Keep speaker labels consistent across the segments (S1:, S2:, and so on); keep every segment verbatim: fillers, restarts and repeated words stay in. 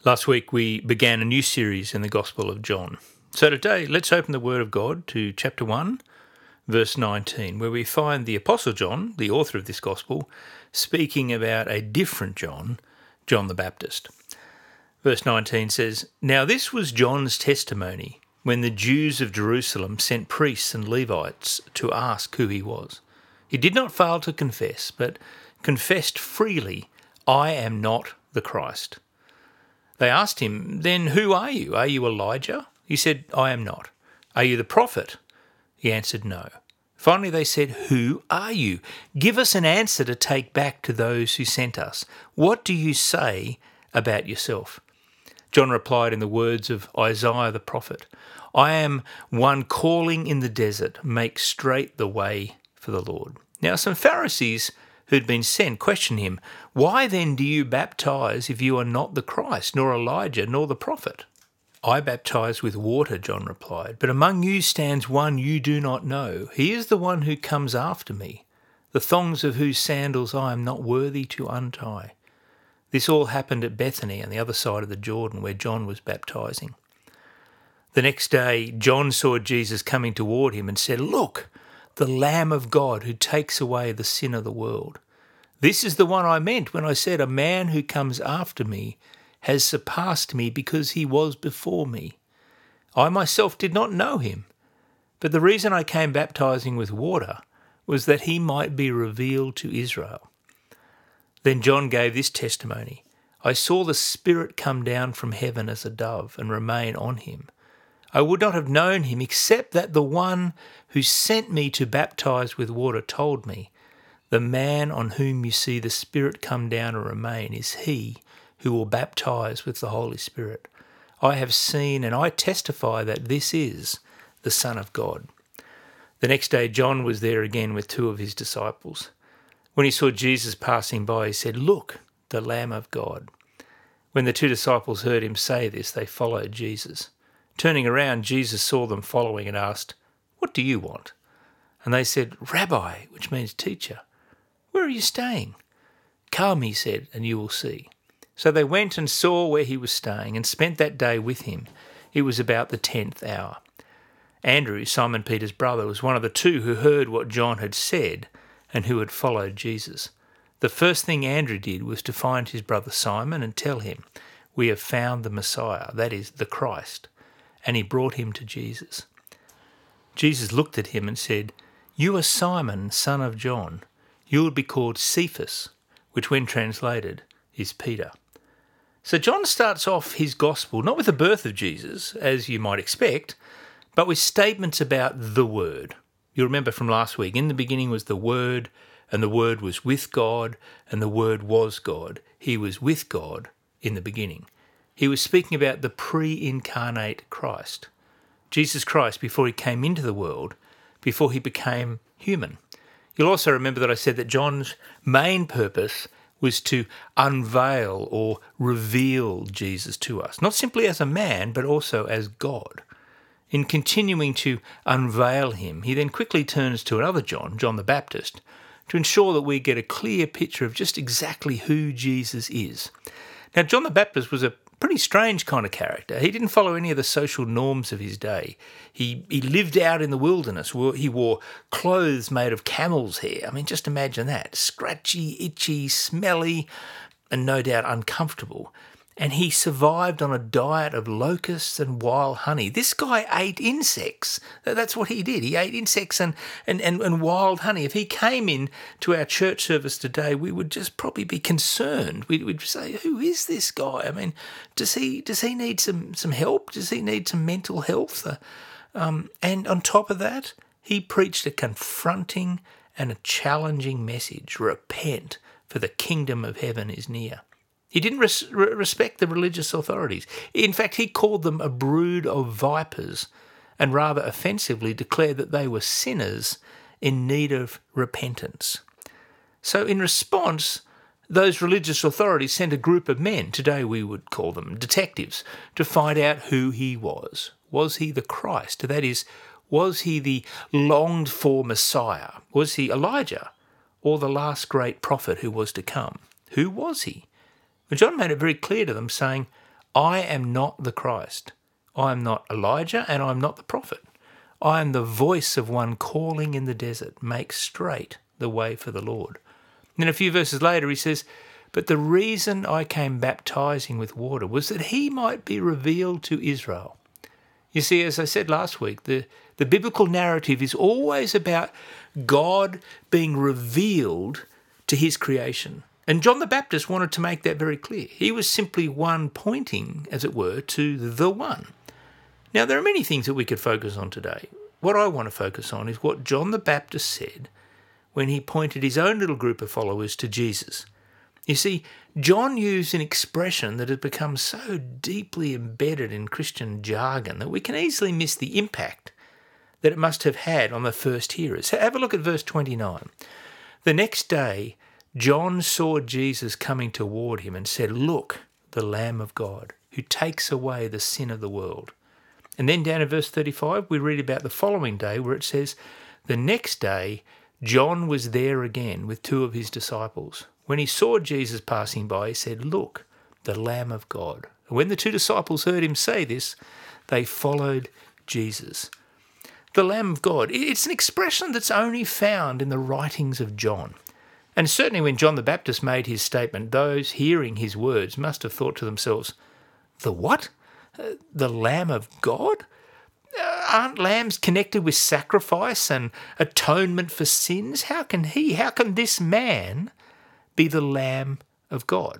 S1: Last week we began a new series in the Gospel of John. So today let's open the Word of God to chapter one, verse nineteen, where we find the Apostle John, the author of this Gospel, speaking about a different John, John the Baptist. Verse nineteen says, "Now this was John's testimony when the Jews of Jerusalem sent priests and Levites to ask who he was. He did not fail to confess, but confessed freely, 'I am not the Christ.' They asked him, 'Then who are you? Are you Elijah?' He said, 'I am not.' 'Are you the prophet?' He answered, 'No.' Finally they said, 'Who are you? Give us an answer to take back to those who sent us. What do you say about yourself?' John replied in the words of Isaiah the prophet, 'I am one calling in the desert, make straight the way for the Lord.' Now some Pharisees who'd been sent questioned him, 'Why then do you baptize if you are not the Christ, nor Elijah, nor the prophet?' 'I baptize with water,' John replied, 'but among you stands one you do not know. He is the one who comes after me, the thongs of whose sandals I am not worthy to untie.' This all happened at Bethany on the other side of the Jordan, where John was baptizing. The next day, John saw Jesus coming toward him and said, 'Look, the Lamb of God who takes away the sin of the world. This is the one I meant when I said, a man who comes after me has surpassed me because he was before me. I myself did not know him, but the reason I came baptizing with water was that he might be revealed to Israel.' Then John gave this testimony, 'I saw the Spirit come down from heaven as a dove and remain on him. I would not have known him except that the one who sent me to baptize with water told me, the man on whom you see the Spirit come down and remain is he who will baptize with the Holy Spirit. I have seen and I testify that this is the Son of God.' The next day John was there again with two of his disciples. When he saw Jesus passing by, he said, 'Look, the Lamb of God.' When the two disciples heard him say this, they followed Jesus. Turning around, Jesus saw them following and asked, 'What do you want?' And they said, 'Rabbi,' which means teacher, 'where are you staying?' 'Come,' he said, 'and you will see.' So they went and saw where he was staying and spent that day with him. It was about the tenth hour. Andrew, Simon Peter's brother, was one of the two who heard what John had said and who had followed Jesus. The first thing Andrew did was to find his brother Simon and tell him, 'We have found the Messiah,' that is, the Christ. And he brought him to Jesus. Jesus looked at him and said, 'You are Simon, son of John. You will be called Cephas,' which when translated is Peter." So John starts off his gospel not with the birth of Jesus, as you might expect, but with statements about the Word. You remember from last week, in the beginning was the Word, and the Word was with God, and the Word was God. He was with God in the beginning. He was speaking about the pre-incarnate Christ. Jesus Christ, before he came into the world, before he became human. You'll also remember that I said that John's main purpose was to unveil or reveal Jesus to us, not simply as a man, but also as God. In continuing to unveil him, he then quickly turns to another John, John the Baptist, to ensure that we get a clear picture of just exactly who Jesus is. Now, John the Baptist was a pretty strange kind of character. He didn't follow any of the social norms of his day. He he lived out in the wilderness. He wore clothes made of camel's hair. I mean, just imagine that. Scratchy, itchy, smelly, and no doubt uncomfortable. And he survived on a diet of locusts and wild honey. This guy ate insects. That's what he did. He ate insects and, and, and, and wild honey. If he came in to our church service today, we would just probably be concerned. We'd, we'd say, who is this guy? I mean, does he does he need some, some help? Does he need some mental health? Uh, um, and on top of that, he preached a confronting and a challenging message. Repent, for the kingdom of heaven is near. He didn't res- respect the religious authorities. In fact, he called them a brood of vipers and rather offensively declared that they were sinners in need of repentance. So in response, those religious authorities sent a group of men, today we would call them detectives, to find out who he was. Was he the Christ? That is, was he the longed-for Messiah? Was he Elijah or the last great prophet who was to come? Who was he? But John made it very clear to them, saying, I am not the Christ. I am not Elijah, and I am not the prophet. I am the voice of one calling in the desert, make straight the way for the Lord. And then a few verses later he says, but the reason I came baptizing with water was that he might be revealed to Israel. You see, as I said last week, the, the biblical narrative is always about God being revealed to his creation. And John the Baptist wanted to make that very clear. He was simply one pointing, as it were, to the one. Now, there are many things that we could focus on today. What I want to focus on is what John the Baptist said when he pointed his own little group of followers to Jesus. You see, John used an expression that had become so deeply embedded in Christian jargon that we can easily miss the impact that it must have had on the first hearers. Have a look at verse twenty-nine. The next day, John saw Jesus coming toward him and said, look, the Lamb of God, who takes away the sin of the world. And then down in verse thirty-five, we read about the following day where it says, the next day, John was there again with two of his disciples. When he saw Jesus passing by, he said, look, the Lamb of God. And when the two disciples heard him say this, they followed Jesus. The Lamb of God, it's an expression that's only found in the writings of John. And certainly when John the Baptist made his statement, those hearing his words must have thought to themselves, the what? Uh, the Lamb of God? Uh, aren't lambs connected with sacrifice and atonement for sins? How can he, how can this man be the Lamb of God?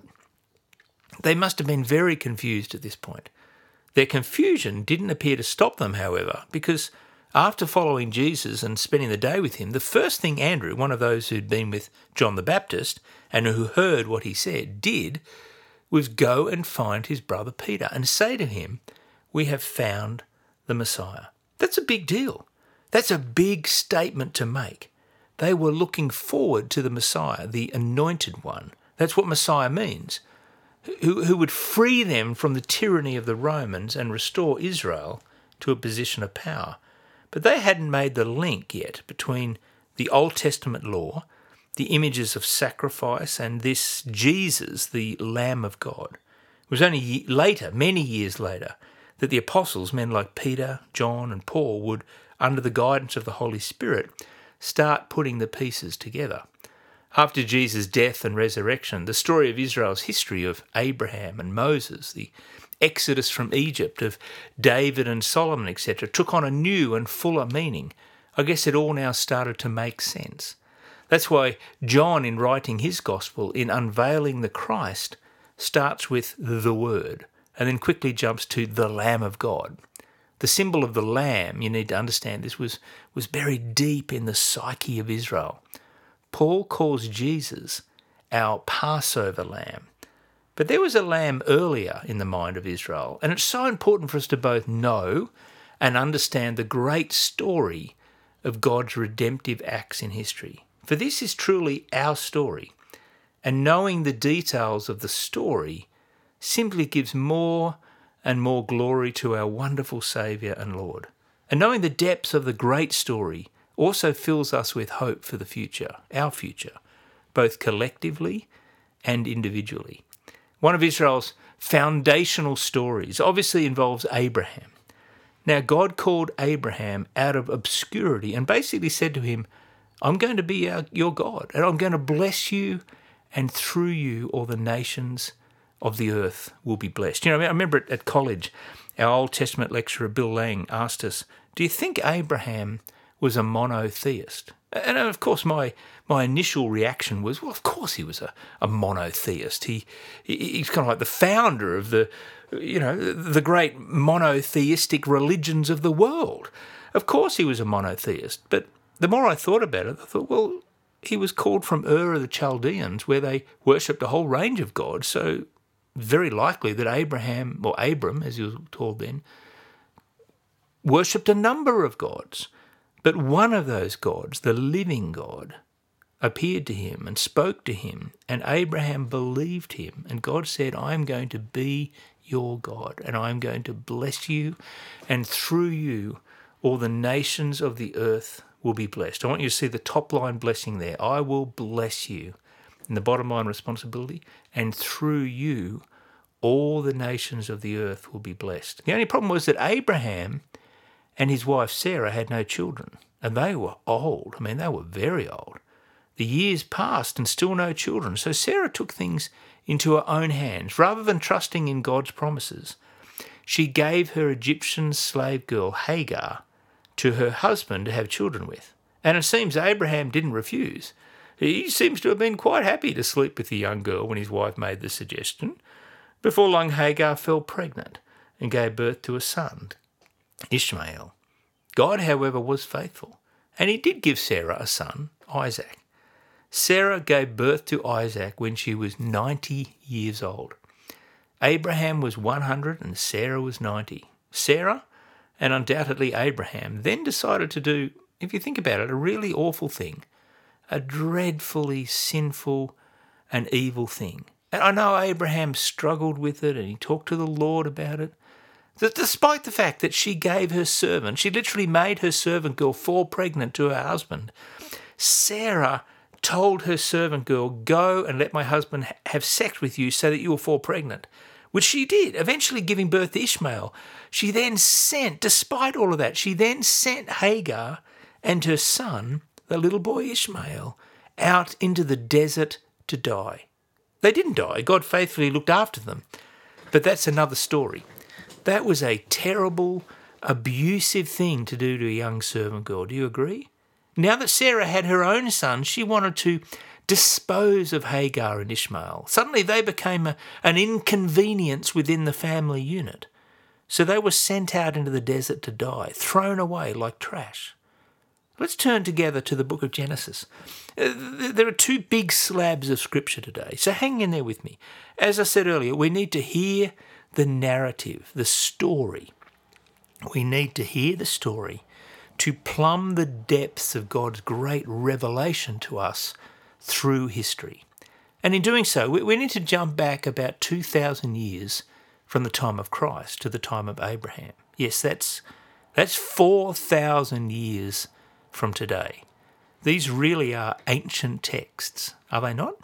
S1: They must have been very confused at this point. Their confusion didn't appear to stop them, however, because after following Jesus and spending the day with him, the first thing Andrew, one of those who'd been with John the Baptist and who heard what he said, did was go and find his brother Peter and say to him, we have found the Messiah. That's a big deal. That's a big statement to make. They were looking forward to the Messiah, the anointed one. That's what Messiah means, who, who would free them from the tyranny of the Romans and restore Israel to a position of power. But they hadn't made the link yet between the Old Testament law, the images of sacrifice, and this Jesus, the Lamb of God. It was only later, many years later, that the apostles, men like Peter, John, and Paul, would, under the guidance of the Holy Spirit, start putting the pieces together. After Jesus' death and resurrection, the story of Israel's history of Abraham and Moses, the Exodus from Egypt, of David and Solomon, et cetera, took on a new and fuller meaning. I guess it all now started to make sense. That's why John, in writing his gospel, in unveiling the Christ, starts with the Word and then quickly jumps to the Lamb of God. The symbol of the lamb, you need to understand this, was, was buried deep in the psyche of Israel. Paul calls Jesus our Passover lamb. But there was a lamb earlier in the mind of Israel, and it's so important for us to both know and understand the great story of God's redemptive acts in history. For this is truly our story, and knowing the details of the story simply gives more and more glory to our wonderful Saviour and Lord. And knowing the depths of the great story also fills us with hope for the future, our future, both collectively and individually. One of Israel's foundational stories obviously involves Abraham. Now, God called Abraham out of obscurity and basically said to him, I'm going to be our, your God, and I'm going to bless you, and through you all the nations of the earth will be blessed. You know, I remember at, at college, our Old Testament lecturer, Bill Lang, asked us, do you think Abraham was a monotheist? And of course, my my initial reaction was, well, of course he was a, a monotheist. He, he he's kind of like the founder of the, you know, the great monotheistic religions of the world. Of course he was a monotheist. But the more I thought about it, I thought, well, he was called from Ur of the Chaldeans, where they worshipped a whole range of gods. So very likely that Abraham, or Abram, as he was called then, worshipped a number of gods. But one of those gods, the living God, appeared to him and spoke to him, and Abraham believed him. And God said, I am going to be your God, and I am going to bless you, and through you all the nations of the earth will be blessed. I want you to see the top line blessing there. I will bless you. And the bottom line responsibility, and through you all the nations of the earth will be blessed. The only problem was that Abraham and his wife Sarah had no children, and they were old. I mean, they were very old. The years passed and still no children. So Sarah took things into her own hands. Rather than trusting in God's promises, she gave her Egyptian slave girl Hagar to her husband to have children with. And it seems Abraham didn't refuse. He seems to have been quite happy to sleep with the young girl when his wife made the suggestion. Before long, Hagar fell pregnant and gave birth to a son, Ishmael. God, however, was faithful, and he did give Sarah a son, Isaac. Sarah gave birth to Isaac when she was ninety years old. Abraham was one hundred and Sarah was ninety. Sarah, and undoubtedly Abraham, then decided to do, if you think about it, a really awful thing, a dreadfully sinful and evil thing. And I know Abraham struggled with it and he talked to the Lord about it. That despite the fact that she gave her servant, she literally made her servant girl fall pregnant to her husband, Sarah told her servant girl, go and let my husband have sex with you so that you will fall pregnant, which she did, eventually giving birth to Ishmael. She then sent, despite all of that, she then sent Hagar and her son, the little boy Ishmael, out into the desert to die. They didn't die. God faithfully looked after them. But that's another story. That was a terrible, abusive thing to do to a young servant girl. Do you agree? Now that Sarah had her own son, she wanted to dispose of Hagar and Ishmael. Suddenly they became a, an inconvenience within the family unit. So they were sent out into the desert to die, thrown away like trash. Let's turn together to the book of Genesis. There are two big slabs of scripture today, so hang in there with me. As I said earlier, we need to hear the narrative, the story. We need to hear the story to plumb the depths of God's great revelation to us through history. And in doing so, we need to jump back about two thousand years from the time of Christ to the time of Abraham. Yes, that's, that's four thousand years from today. These really are ancient texts, are they not?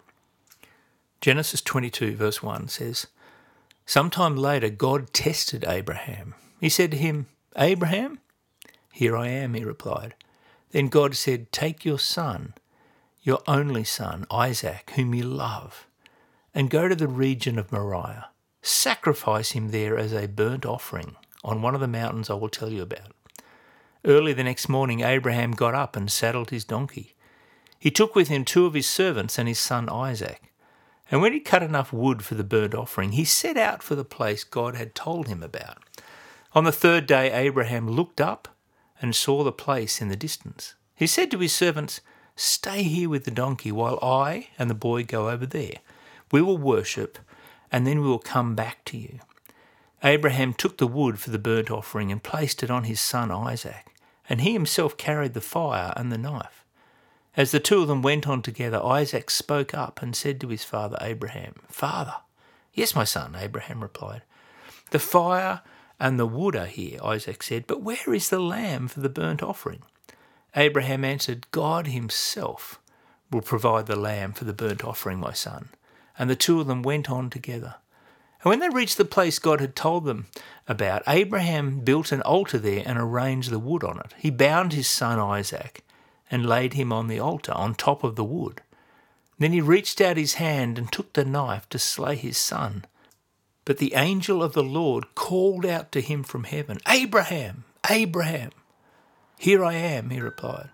S1: Genesis twenty-two verse one says, sometime later God tested Abraham. He said to him, Abraham? Here I am, he replied. Then God said, take your son, your only son, Isaac, whom you love, and go to the region of Moriah. Sacrifice him there as a burnt offering on one of the mountains I will tell you about. Early the next morning, Abraham got up and saddled his donkey. He took with him two of his servants and his son Isaac. And when he cut enough wood for the burnt offering, he set out for the place God had told him about. On the third day, Abraham looked up and saw the place in the distance. He said to his servants, stay here with the donkey while I and the boy go over there. We will worship, and then we will come back to you. Abraham took the wood for the burnt offering and placed it on his son Isaac, and he himself carried the fire and the knife. As the two of them went on together, Isaac spoke up and said to his father Abraham, Father. Yes, my son, Abraham replied. The fire and the wood are here, Isaac said, but where is the lamb for the burnt offering? Abraham answered, God himself will provide the lamb for the burnt offering, my son. And the two of them went on together. And when they reached the place God had told them about, Abraham built an altar there and arranged the wood on it. He bound his son Isaac and laid him on the altar on top of the wood. Then he reached out his hand and took the knife to slay his son. But the angel of the Lord called out to him from heaven, Abraham, Abraham. Here I am, he replied.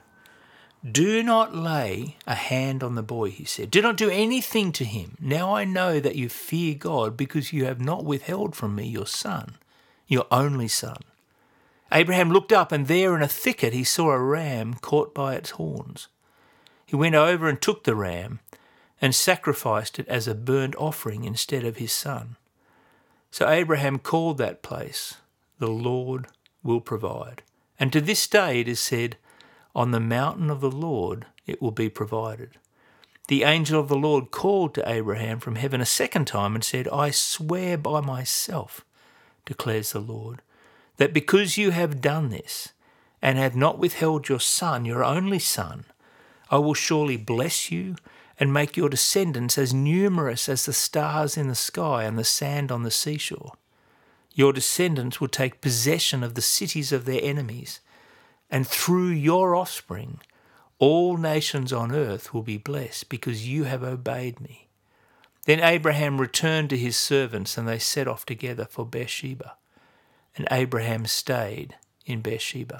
S1: Do not lay a hand on the boy, he said. Do not do anything to him. Now I know that you fear God because you have not withheld from me your son, your only son. Abraham looked up, and there in a thicket he saw a ram caught by its horns. He went over and took the ram and sacrificed it as a burnt offering instead of his son. So Abraham called that place, the Lord will provide. And to this day it is said, on the mountain of the Lord it will be provided. The angel of the Lord called to Abraham from heaven a second time and said, I swear by myself, declares the Lord, that because you have done this and have not withheld your son, your only son, I will surely bless you and make your descendants as numerous as the stars in the sky and the sand on the seashore. Your descendants will take possession of the cities of their enemies, and through your offspring, all nations on earth will be blessed because you have obeyed me." Then Abraham returned to his servants, and they set off together for Beersheba. And Abraham stayed in Beersheba.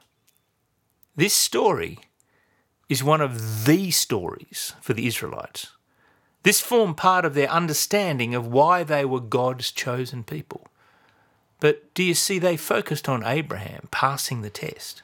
S1: This story is one of the stories for the Israelites. This formed part of their understanding of why they were God's chosen people. But do you see, they focused on Abraham passing the test.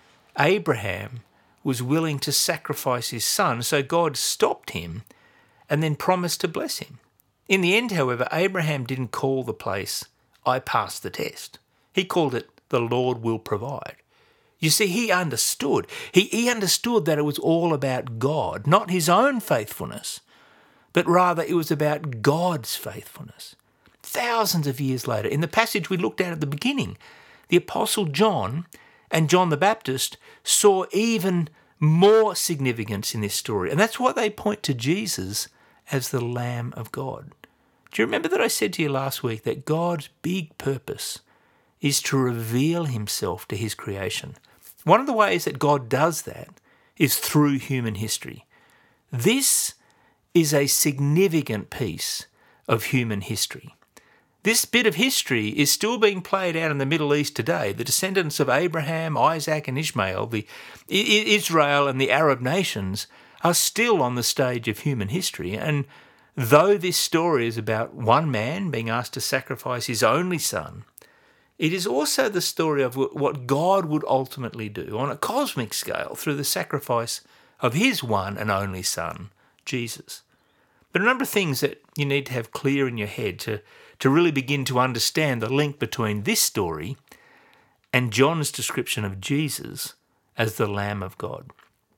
S1: Abraham was willing to sacrifice his son, so God stopped him and then promised to bless him. In the end, however, Abraham didn't call the place, "I passed the test." He called it, "The Lord will provide." You see, he understood. He, he understood that it was all about God, not his own faithfulness, but rather it was about God's faithfulness. Thousands of years later, in the passage we looked at at the beginning, the Apostle John and John the Baptist saw even more significance in this story. And that's why they point to Jesus as the Lamb of God. Do you remember that I said to you last week that God's big purpose is to reveal himself to his creation? One of the ways that God does that is through human history. This is a significant piece of human history. This bit of history is still being played out in the Middle East today. The descendants of Abraham, Isaac and Ishmael, the Israel and the Arab nations are still on the stage of human history. And though this story is about one man being asked to sacrifice his only son, it is also the story of what God would ultimately do on a cosmic scale through the sacrifice of his one and only son, Jesus. But a number of things that you need to have clear in your head to, to really begin to understand the link between this story and John's description of Jesus as the Lamb of God.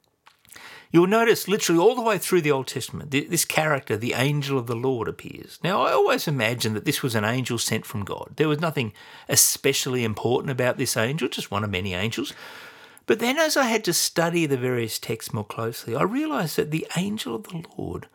S1: You'll notice literally all the way through the Old Testament, this character, the angel of the Lord, appears. Now, I always imagined that this was an angel sent from God. There was nothing especially important about this angel, just one of many angels. But then as I had to study the various texts more closely, I realised that the angel of the Lord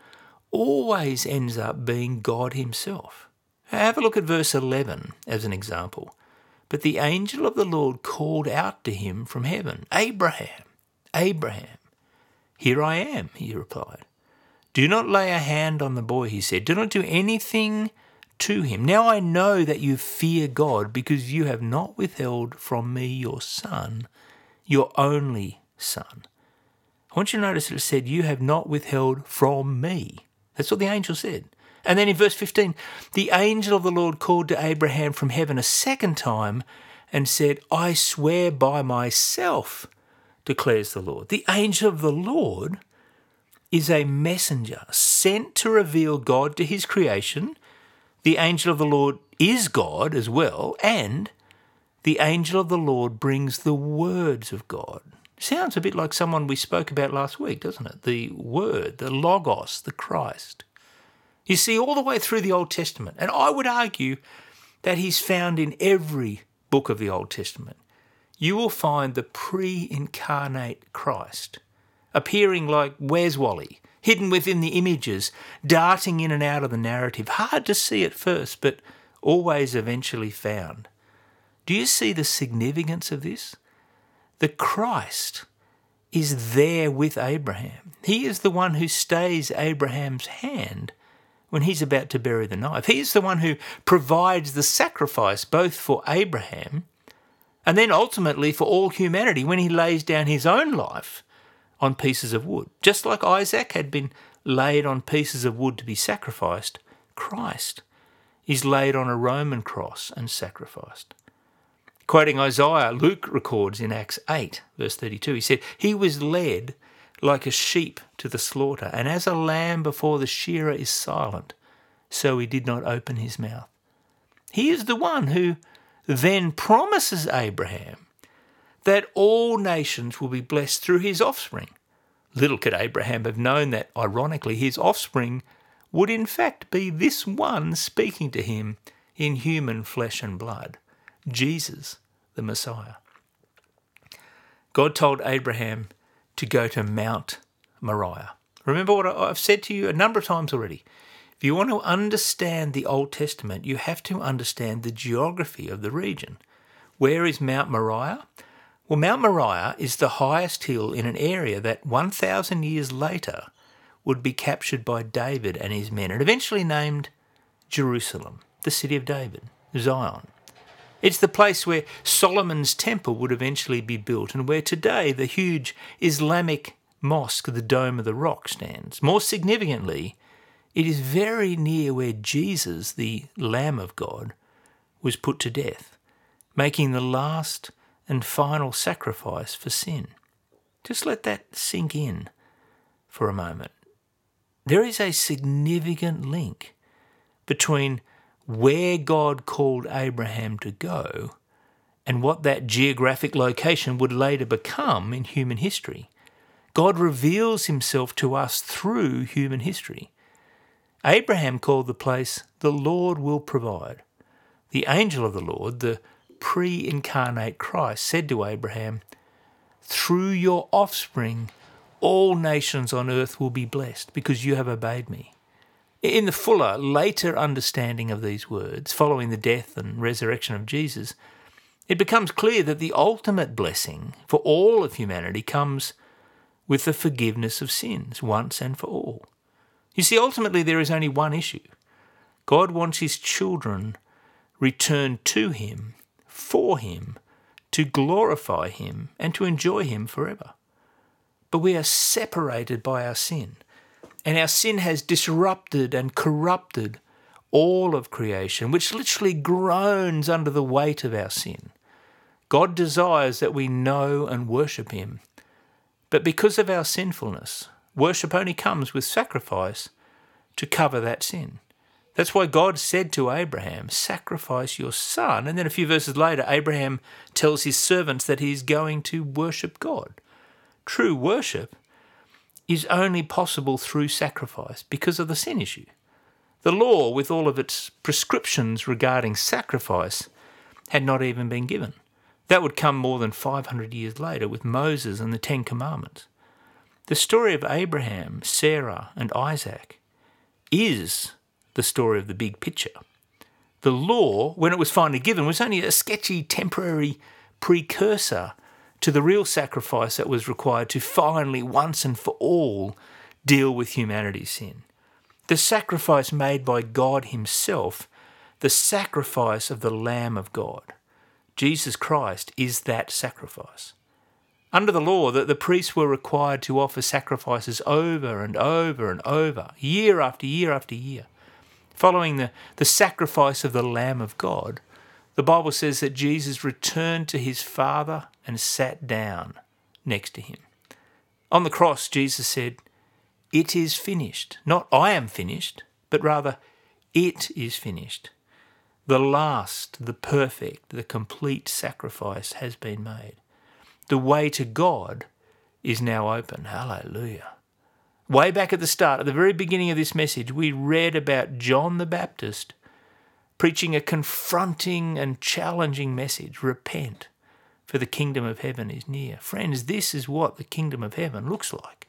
S1: always ends up being God himself. Have a look at verse eleven as an example. "But the angel of the Lord called out to him from heaven, 'Abraham, Abraham.' 'Here I am,' he replied. 'Do not lay a hand on the boy,' he said. 'Do not do anything to him. Now I know that you fear God because you have not withheld from me your son, your only son.'" I want you to notice that it said, "You have not withheld from me." That's what the angel said. And then in verse fifteen, "The angel of the Lord called to Abraham from heaven a second time and said, 'I swear by myself, declares the Lord.'" The angel of the Lord is a messenger sent to reveal God to his creation. The angel of the Lord is God as well, and the angel of the Lord brings the words of God. Sounds a bit like someone we spoke about last week, doesn't it? The Word, the Logos, the Christ. You see, all the way through the Old Testament, and I would argue that he's found in every book of the Old Testament, you will find the pre-incarnate Christ appearing like Where's Wally, hidden within the images, darting in and out of the narrative, hard to see at first, but always eventually found. Do you see the significance of this? The Christ is there with Abraham. He is the one who stays Abraham's hand when he's about to bury the knife. He is the one who provides the sacrifice both for Abraham and then ultimately for all humanity when he lays down his own life on pieces of wood. Just like Isaac had been laid on pieces of wood to be sacrificed, Christ is laid on a Roman cross and sacrificed. Quoting Isaiah, Luke records in Acts eight, verse thirty-two, he said, "He was led like a sheep to the slaughter, and as a lamb before the shearer is silent, so he did not open his mouth." He is the one who then promises Abraham that all nations will be blessed through his offspring. Little could Abraham have known that, ironically, his offspring would in fact be this one speaking to him in human flesh and blood, Jesus, the Messiah. God told Abraham to go to Mount Moriah. Remember what I've said to you a number of times already. If you want to understand the Old Testament, you have to understand the geography of the region. Where is Mount Moriah? Well, Mount Moriah is the highest hill in an area that one thousand years later would be captured by David and his men and eventually named Jerusalem, the city of David, Zion. It's the place where Solomon's temple would eventually be built and where today the huge Islamic mosque, the Dome of the Rock, stands. More significantly, it is very near where Jesus, the Lamb of God, was put to death, making the last and final sacrifice for sin. Just let that sink in for a moment. There is a significant link between where God called Abraham to go and what that geographic location would later become in human history. God reveals himself to us through human history. Abraham called the place, "The Lord will provide." The angel of the Lord, the pre-incarnate Christ, said to Abraham, "Through your offspring, all nations on earth will be blessed because you have obeyed me." In the fuller, later understanding of these words, following the death and resurrection of Jesus, it becomes clear that the ultimate blessing for all of humanity comes with the forgiveness of sins once and for all. You see, ultimately there is only one issue. God wants his children returned to him, for him, to glorify him and to enjoy him forever. But we are separated by our sin. And our sin has disrupted and corrupted all of creation, which literally groans under the weight of our sin. God desires that we know and worship him. But because of our sinfulness, worship only comes with sacrifice to cover that sin. That's why God said to Abraham, "Sacrifice your son." And then a few verses later, Abraham tells his servants that he's going to worship God. True worship is only possible through sacrifice because of the sin issue. The law, with all of its prescriptions regarding sacrifice, had not even been given. That would come more than five hundred years later with Moses and the Ten Commandments. The story of Abraham, Sarah, and Isaac is the story of the big picture. The law, when it was finally given, was only a sketchy temporary precursor to the real sacrifice that was required to finally, once and for all, deal with humanity's sin. The sacrifice made by God himself, the sacrifice of the Lamb of God. Jesus Christ is that sacrifice. Under the law, the, the priests were required to offer sacrifices over and over and over, year after year after year. Following the, the sacrifice of the Lamb of God, the Bible says that Jesus returned to his Father and sat down next to him. On the cross, Jesus said, "It is finished." Not "I am finished," but rather, "It is finished." The last, the perfect, the complete sacrifice has been made. The way to God is now open. Hallelujah. Way back at the start, at the very beginning of this message, we read about John the Baptist preaching a confronting and challenging message. Repent, for the kingdom of heaven is near. Friends, this is what the kingdom of heaven looks like.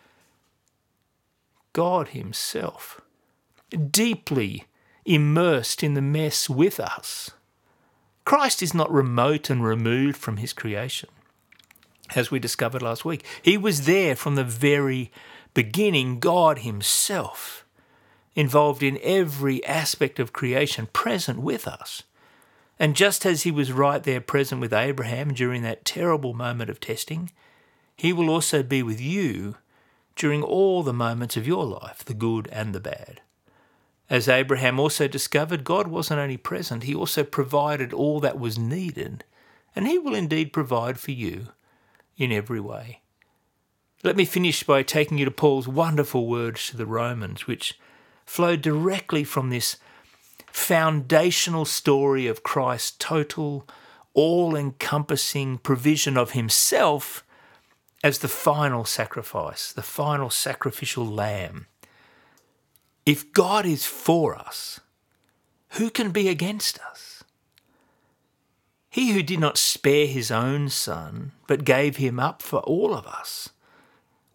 S1: God himself, deeply immersed in the mess with us. Christ is not remote and removed from his creation, as we discovered last week. He was there from the very beginning, God himself, involved in every aspect of creation, present with us. And just as he was right there present with Abraham during that terrible moment of testing, he will also be with you during all the moments of your life, the good and the bad. As Abraham also discovered, God wasn't only present, he also provided all that was needed, and he will indeed provide for you in every way. Let me finish by taking you to Paul's wonderful words to the Romans, which flow directly from this foundational story of Christ's total, all-encompassing provision of himself as the final sacrifice, the final sacrificial lamb. If God is for us, who can be against us? He who did not spare his own son, but gave him up for all of us,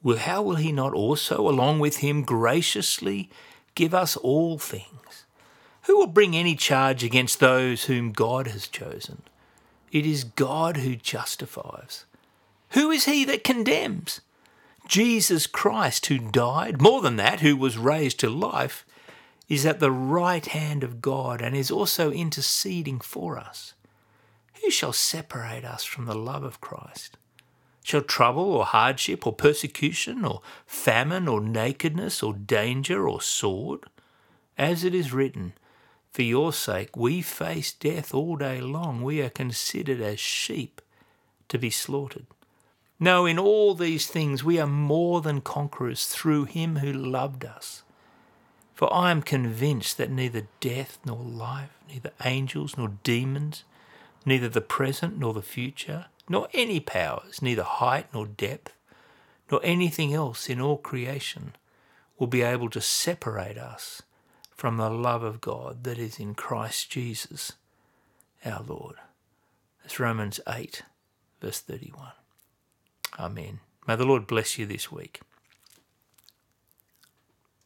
S1: Well, how will he not also, along with him, graciously give us all things? Who will bring any charge against those whom God has chosen? It is God who justifies. Who is he that condemns? Jesus Christ, who died, more than that, who was raised to life, is at the right hand of God and is also interceding for us. Who shall separate us from the love of Christ? Shall trouble or hardship or persecution or famine or nakedness or danger or sword? As it is written, for your sake we face death all day long. We are considered as sheep to be slaughtered. No, in all these things we are more than conquerors through him who loved us. For I am convinced that neither death nor life, neither angels nor demons, neither the present nor the future, nor any powers, neither height nor depth, nor anything else in all creation will be able to separate us from the love of God that is in Christ Jesus our Lord. That's Romans eight, verse thirty-one. Amen. May the Lord bless you this week.